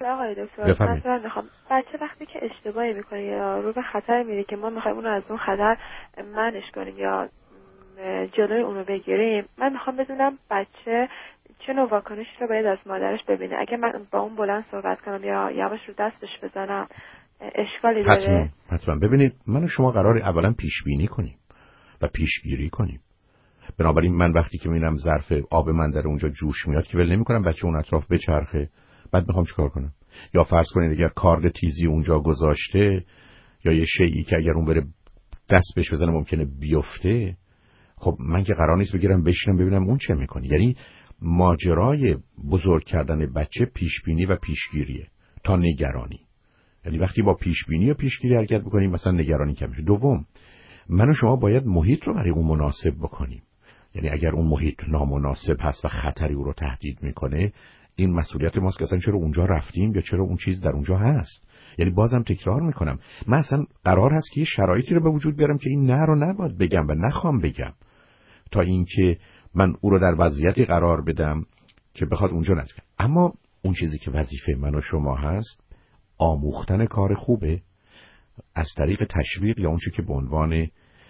آقای دکتر مثلا میخوام بچه وقتی که اشتباهی میکنه یا رو به خطر میره که ما میخوایم اون رو از اون خطر منش کنیم یا جلوی اون رو بگیریم، من میخوام بدونم بچه چه نوع واکنشی رو باید از مادرش ببینه. اگه من با اون بلند صحبت کنم یا یواش رو دستش بزنم اشکالی داره؟ حتما. ببینید من و شما قراره اولا پیش بینی کنیم و پیشگیری کنیم. بنابراین من وقتی که میبینم ظرف آب من در اونجا جوش میاد که ول نمی‌کنم بچه اون اطراف بچرخه. بعد میخوام چیکار کنم؟ یا فرض کنید اگر کارد تیزی اونجا گذاشته یا یه شیئی که اگر اون بره دست بهش بزنه ممکنه بیفته، خب من که قرار نیست بگیرم بشینم ببینم اون چه میکنه. یعنی ماجرای بزرگ کردن بچه پیشبینی و پیشگیریه تا نگرانی. یعنی وقتی با پیشبینی و پیشگیری حرکت بکنیم مثلا نگرانی کم میشه. دوم، من و شما باید محیط رو برای اون مناسب بکنیم. یعنی اگر اون محیط نامناسب هست و خطری او رو تهدید میکنه، این مسئولیت ماست که اصلا چرا اونجا رفتیم یا چرا اون چیز در اونجا هست. یعنی بازم تکرار میکنم، من اصلا قرار هست که یه شرایطی رو به وجود بیارم که این نه رو نباید بگم و نخوام بگم، تا اینکه من او رو در وضعیتی قرار بدم که بخواد اونجا نزدیک. اما اون چیزی که وظیفه من و شما هست آموختن کار خوبه از طریق تشویق یا اون چیزی که به عنوان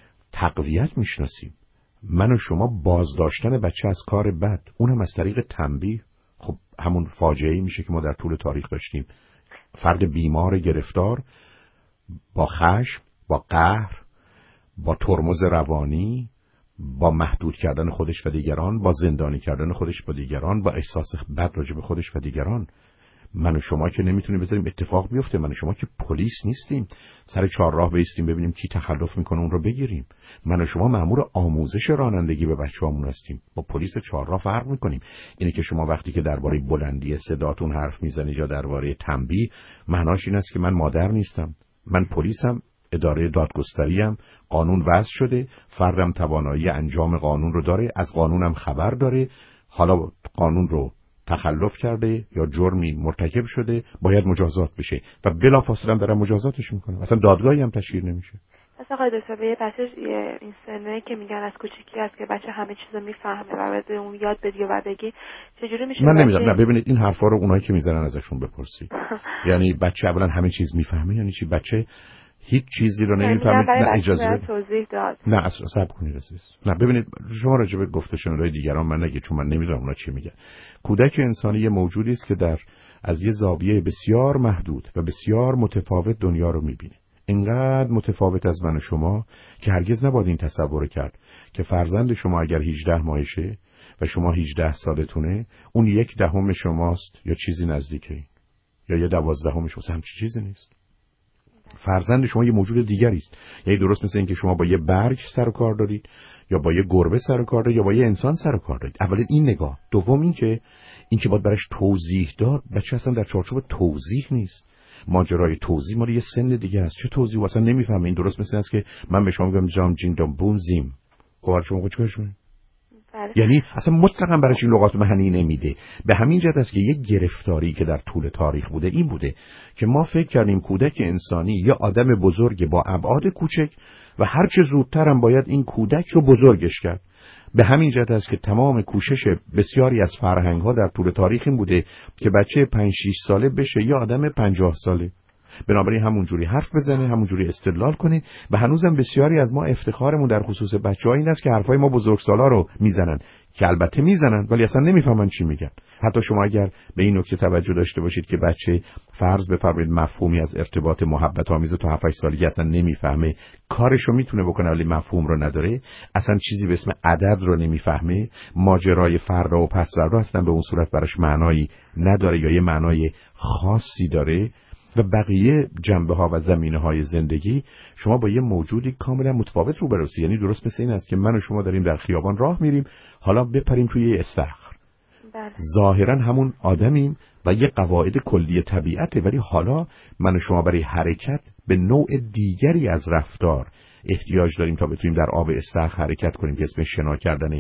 تقویت میشناسیم. من و شما بازداشتن بچه از کار بد، اونم از طریق تنبیه. خب همون فاجعه‌ای میشه که ما در طول تاریخ داشتیم. فرد بیمار گرفتار با خشم، با قهر، با ترمز روانی، با محدود کردن خودش و دیگران، با زندانی کردن خودش با دیگران، با احساس بد راجع به خودش و دیگران. من و شما که نمیتونیم بذاریم اتفاق بیفته. من و شما که پلیس نیستیم سر چهارراه بایستیم ببینیم کی تخلف میکنه اون رو بگیریم. من و شما مأمور آموزش رانندگی به بچه‌هامون هستیم. با پلیس چهارراه فرق میکنیم. اینه که شما وقتی که درباره بلندی صداتون حرف میزنید یا درباره تنبیه، معناش این است که من مادر نیستم. من پلیسم، اداره دادگستریم، قانون وضع شده، فردم توانایی انجام قانون رو داره، از قانونم خبر داره. حالا قانون رو تخلف کرده یا جرمی مرتکب شده باید مجازات بشه و بلافاصله هم دارن مجازاتش میکنن. اصلا دادگاهی هم تشکیل نمیشه. مثلا آقای دکتر به یه بچه این سنه که میگن از کوچیکی است که بچه همه چیزو میفهمه و باید اون یاد بدی و بگی، چجوری میشه؟ من نمیدونم. نه ببینید این حرفا رو اونایی که میزنن ازشون بپرسید. یعنی بچه اولا همه چیز میفهمه یعنی چی؟ بچه هیچ چیزی رو نمیفهمه. نه اجازه توضیح داد. نه اصلا صبر کنید عزیز. نه ببینید شما راجع به گفته شنودهای دیگران من نگید، چون من نمیدونم اونا چی میگن. کودک انسانی یه موجودی است که در از یه زاویه بسیار محدود و بسیار متفاوت دنیا رو میبینه. اینقدر متفاوت از من و شما که هرگز نباید این تصور کرد که فرزند شما اگر 18 ماهشه و شما 18 سالتونه اون 1/10 شماست یا چیزی نزدیکه یا یه 12 شماست. همچین چیزی نیست. فرزند شما یه موجود دیگری است. یعنی درست مثل این که شما با یه برگ سر و کار دارید یا با یه گربه سر و کار دارید یا با یه انسان سر و کار دارید. اول این نگاه. دوم این که باید براش توضیح داد. بچه اصلا در چارچوب توضیح نیست. ماجرای توضیح مال یه سن دیگه است. چه توضیح اصلا نمیفهمه. این درست مثل است که من به شما میگم جام جین دام بوم زیم. خب شما چیکارش می‌کنید؟ یعنی اصلا مطلقاً براش این لغات معنی نمیده. به همین جهت است که یک گرفتاری که در طول تاریخ بوده این بوده که ما فکر کردیم کودک انسانی یا آدم بزرگ با ابعاد کوچک و هر چه زودتر هم باید این کودک رو بزرگش کرد. به همین جهت است که تمام کوشش بسیاری از فرهنگ‌ها در طول تاریخ این بوده که بچه 5-6 ساله بشه یا آدم 50 ساله. بنابراین همونجوری حرف بزنه، همونجوری استدلال کنه و هنوزم بسیاری از ما افتخارمون در خصوص بچه‌ها این است که حرفای ما بزرگسالا رو میزنن که البته میزنن ولی اصلا نمیفهمن چی میگن. حتی شما اگر به این نکته توجه داشته باشید که بچه فرض بفرمایید مفهومی از ارتباط محبت آمیز تو 7-8 سالگی اصلا نمیفهمه، کارشو میتونه بکنه ولی مفهوم رو نداره، اصلا چیزی به اسم عدد رو نمیفهمه، ماجرای فردا و پس‌فردا اصلا به اون صورت براش معنایی نداره یا یه معنای خاصی داره و بقیه جنبه‌ها و زمینه‌های زندگی، شما با یه موجودی کاملا متفاوت روبرو هستید. یعنی درست مثل این است که من و شما داریم در خیابان راه میریم، حالا بپریم توی یه استخر. ظاهرا همون آدمیم و یه قواعد کلی طبیعته، ولی حالا من و شما برای حرکت به نوع دیگری از رفتار احتیاج داریم تا بتونیم در آب استخر حرکت کنیم که اسم شنا کردن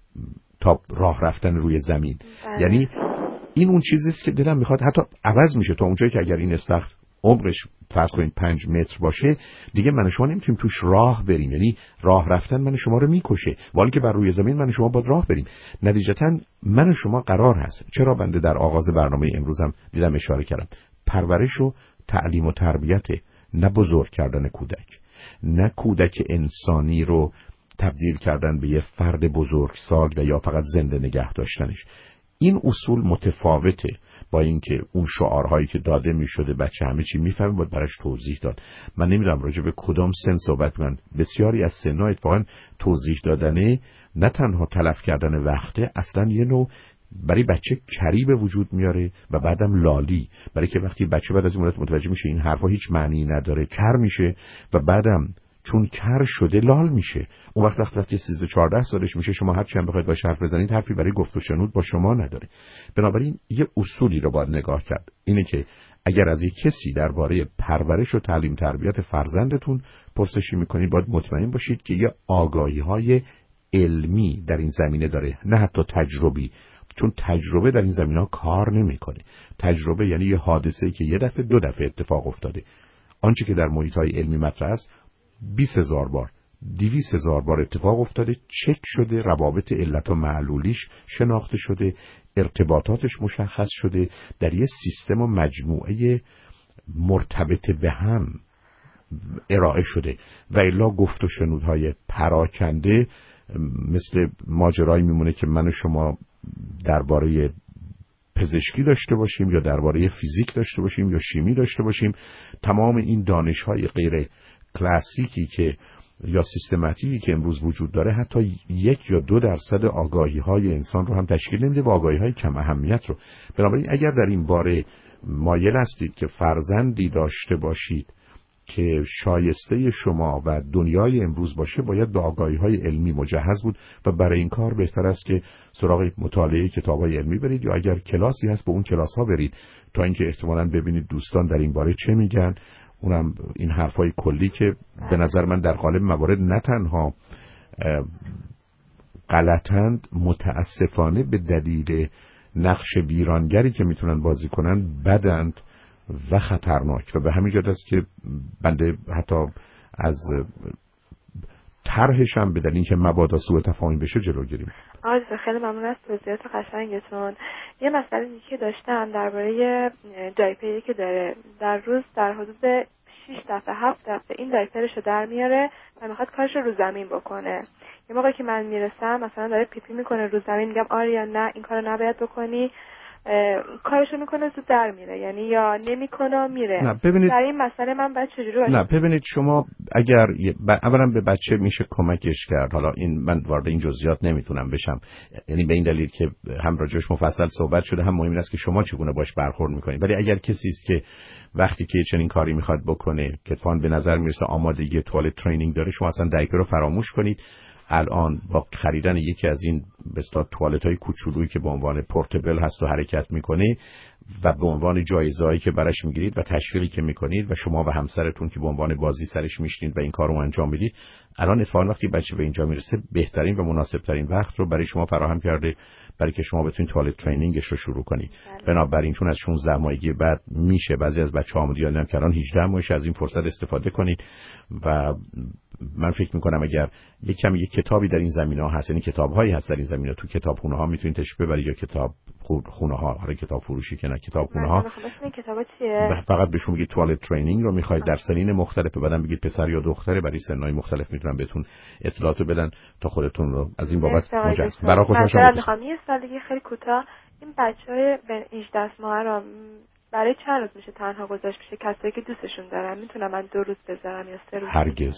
تا راه رفتن روی زمین. یعنی این اون چیزیست که دلم میخواد حتی عوض میشه تا اونجایی که اگر این استخر عمقش فرض کنید 5 متر باشه، دیگه من و شما نمیتونیم توش راه بریم. یعنی راه رفتن من و شما رو میکشه، ولی که بر روی زمین من و شما باید راه بریم. نتیجتا من و شما قرار هست، چرا بنده در آغاز برنامه امروزم دیدم اشاره کردم، پرورش و تعلیم و تربیت، نه بزرگ کردن کودک، نه کودک انسانی رو تبدیل کردن به یه فرد بزرگسال و یا فقط زنده نگه داشتنش. این اصول متفاوته با اینکه اون شعارهایی که داده میشده بچه همه چی میفهمه باید براش توضیح داد. من نمیدونم راجع به کدام سن صحبت کنم. بسیاری از سن‌ها اتفاقا توضیح دادنه نه تنها تلف کردن وقته، اصلا یه نوع برای بچه کری به وجود میاره و بعدم لالی، برای که وقتی بچه بعد از این مدت متوجه میشه این حرفا هیچ معنی نداره، کر میشه و بعدم چون کر شده لال میشه. اون وقتی 13-14 سالش میشه، شما هر چند بخواید باش حرف بزنید حرفی برای گفت و شنود با شما نداره. بنابراین یه اصولی رو باید نگاه کرد، اینه که اگر از یک کسی درباره پرورش و تعلیم تربیت فرزندتون پرسشی میکنید، باید مطمئن باشید که یه آگاهی‌های علمی در این زمینه داره، نه حتی تجربی. چون تجربه در این زمینه‌ها کار نمیکنه. تجربه یعنی یه حادثه‌ای که یه دفعه 2 دفعه اتفاق افتاده. آنچه که در محیط‌های علمی مطرح است 20,000 بار 200,000 بار اتفاق افتاده، چک شده، روابط علت و معلولیش شناخته شده، ارتباطاتش مشخص شده، در یه سیستم و مجموعه مرتبط به هم ارائه شده. و الا گفت و شنودهای پراکنده مثل ماجرایی میمونه که من و شما درباره پزشکی داشته باشیم یا درباره فیزیک داشته باشیم یا شیمی داشته باشیم. تمام این دانش‌های غیر کلاسیکی که یا سیستماتیکی که امروز وجود داره حتی 1 یا 2% آگاهی‌های انسان رو هم تشکیل نمیده و آگاهی‌های کم اهمیت رو. بنابراین اگر در این باره مایل هستید که فرزندی داشته باشید که شایسته شما و دنیای امروز باشه، باید به آگاهی‌های علمی مجهز بود و برای این کار بهتر است که سراغ مطالعه کتاب‌های علمی برید یا اگر کلاسی هست به اون کلاس‌ها برید تا اینکه احتمالاً ببینید دوستان در این باره چه میگن. اونم این حرفای کلی که به نظر من در قالب موارد نه تنها غلطند، متاسفانه به دلیل نقش ویرانگری که میتونن بازی کنن بدند و خطرناک. و به همین جهت است که بنده حتی از طرحشم به دلیل اینکه مبادا سوء تفاهم بشه جلوگیری میکنم. آقای دکتر خیلی ممنون از توضیحات قشنگتون. یه مسئله دیگه که داشتم درباره دایپری که داره، در روز در حدود 6 دفعه 7 دفعه این دایپرش رو در میاره و میخواد کارش رو زمین بکنه. یه موقعی که من میرسم مثلا داره پیپی میکنه رو زمین، میگم آریا نه این کارو نباید بکنی، کارشو میکنه زود در میره، یعنی یا نمیکنه میره. نه ببینید، در این مسئله من باید چجوری باشم؟ نه ببینید، شما اگر اولا به بچه میشه کمکش کرد، حالا این من وارد این جزئیات نمیتونم بشم، یعنی به این دلیل که هم راجعش مفصل صحبت شده، هم مهم است که شما چگونه باش برخورد میکنید. ولی اگر کسی است که وقتی که چنین کاری میخواد بکنه که فان به نظر میرسه آمادگی توالت ترینینگ داره، شما اصلا دایپر رو فراموش کنید. الان با خریدن یکی از این به اصطلاح توالت‌های کوچولویی که به عنوان پورتبل هست و حرکت میکنه و به عنوان جایزه‌ای که براش میگیرید و تشویقی که میکنید و شما و همسرتون که به عنوان بازی سرش میشینید و این کارو انجام میدید، الان اتفاقا وقتی بچه به اینجا میرسه بهترین و مناسبترین وقت رو برای شما فراهم کرده برای که شما بتونید توالت ترینینگش رو شروع کنید. بنابراین چون از 16 ماهگی بعد میشه، بعضی از بچه‌ها آموزیان هم کردن 18 ماهش، از این فرصت استفاده کنید. و من فکر میکنم اگر یک کتابی در این زمینه ها هست، یعنی کتاب‌هایی هست در این زمینه، تو کتابخونه ها میتونید تشریف ببرید یا کتاب خونه ها، حالا کتاب فروشی که نه، کتابخونه ها. کتابا چیه؟ فقط بهشون بگید توالت ترینینگ رو میخواید در سنین مختلف، بعدم بگید پسر یا دختره، برای سنای مختلف میتونن بهتون اطلاعاتو بدن تا خودتون رو از این بابت مجهز. برای خودم میخوام یه سالگی خیلی کوتاه این بچهای به 18 ماه رو برای چند روز میشه تنها گذاشت بشه؟ کسایی که دوستشون دارن میتونم من 2 روز بذارم یا 3 روز؟ هرگز.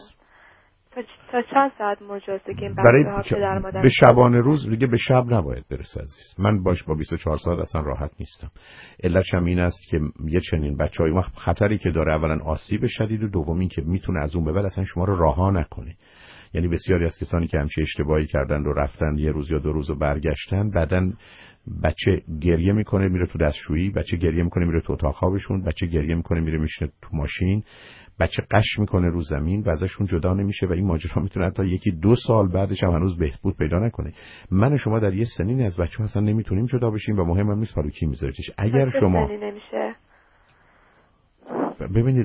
تا چند ساعت مجازه که این برای پدر مادر به شبانه روز دیگه به شب نباید برسه عزیز. من با 24 ساعت اصلا راحت نیستم. علتش هم این است که یه چنین بچه‌ای وقت خطری که داره، اولا آسیب شدید و دومی که میتونه از اون به بعد اصلا شما رو رها نکنه. یعنی بسیاری از کسانی که همچین اشتباهی کردن و رفتن یه روز یا 2 روز و برگشتن، بعدن بچه گریه میکنه میره تو دستشویی، بچه گریه میکنه میره تو اتاق خوابشون، بچه گریه میکنه میره میشینه تو ماشین، بچه قش میکنه رو زمین و ازشون جدا نمیشه و این ماجرا میتونه حتی 1-2 سال بعدش هم هنوز بهبود پیدا نکنه. من و شما در یه سنینی از بچه‌ها اصلا نمیتونیم جدا بشیم و مهمم نیست حالا کی میذارتش. اگر شما نمیشه ببینید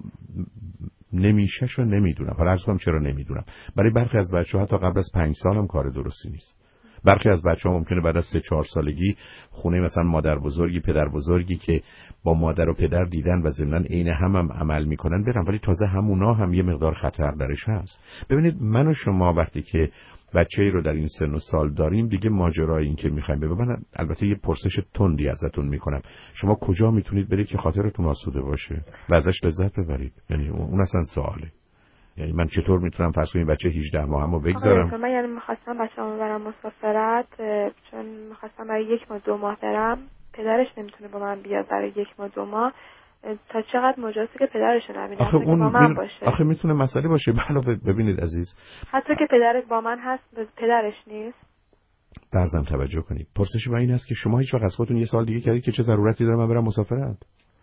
نمیشهشو نمیدونم، حالا عرض کنم چرا نمیدونم. برای برخی از بچه‌ها حتی قبل از 5 سال هم کار درستی نیست. برخی از بچه‌ها ممکنه بعد از 3-4 سالگی خونه مثلا مادر بزرگی پدر بزرگی که با مادر و پدر دیدن و ضمناً عین هم عمل میکنن برن، ولی تازه همونا هم یه مقدار خطر درش هست. ببینید من و شما وقتی که بچه‌ای رو در این سن و سال داریم دیگه ماجرای این که می‌خوایم ببینن، البته یه پرسش تندی ازتون میکنم، شما کجا میتونید برید که خاطرتون آسوده باشه و ازش لذت ببرید؟ یعنی اون اصلا سواله. یعنی من چطور میتونم فرض کنید بچه 18 ماهمو بگذارم؟ من یعنی می‌خواستم بچه‌مو ببرم مسافرت، چون می‌خواستم برای 1 ماه 2 ماه برم، پدرش نمیتونه با من بیاد برای 1 ماه 2 ماه. تا چقدر مجازه که پدرش نبینه آخه اون با من باشه؟ آخه میتونه مسئله باشه. علاوه ببینید عزیز، حتی که پدرش با من هست پدرش نیست. بعضم توجه کنید، پرسش من این است که شما هیچ وقت از خودتون یه سال دیگه کردید که چه ضرورتی داره من برم مسافرت؟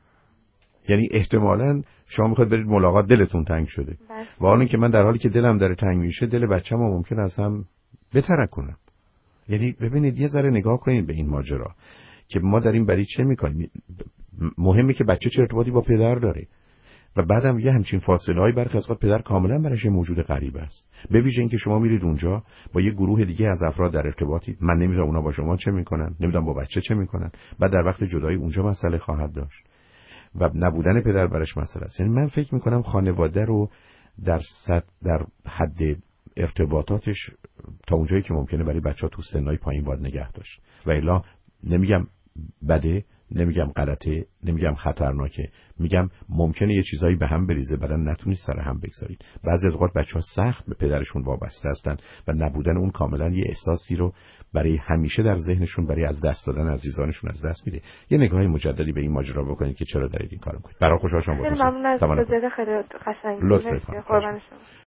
یعنی احتمالاً شما میخواید برید ملاقات، دلتون تنگ شده و حالا که من در حالی که دلم داره تنگ میشه دل بچه‌مو ممکن است هم بترکونم. یعنی ببینید یه ذره نگاه کنید به این ماجرا که ما داریم برای چه میکنیم. مهمه که بچه چه ارتباطی با پدر داره و بعدم یه همچین فاصله‌ای برخی از پدر کاملا براش موجود غریب است. به ویژه اینکه شما میرید اونجا با یه گروه دیگه از افراد در ارتباطی، من نمیدونم اونا با شما چه میکنن، نمیدونم با بچه چه میکنن، بعد در وقت جدایی اونجا مسئله خواهد داشت و نبودن پدر براش مسئله است. یعنی من فکر میکنم خانواده رو در حد ارتباطاتش تا اونجایی که ممکنه برای بچه‌ها تو سنای پایین باید نگه داشت و الا نمیگم بده، نمیگم غلطه، نمیگم خطرناکه، میگم ممکنه یه چیزایی به هم بریزه بعداً نتونید سر هم بگذارید. بعضی از اوقات بچه‌ها سخت به پدرشون وابسته هستن و نبودن اون کاملا یه احساسی رو برای همیشه در ذهنشون برای از دست دادن عزیزانشون از دست میده. یه نگاه مجددی به این ماجرا بکنید که چرا دارید این کارو میکنید. برای خوشحال شدم. خیلی ممنون از توضیحات خیلی قشنگ. لطفاً.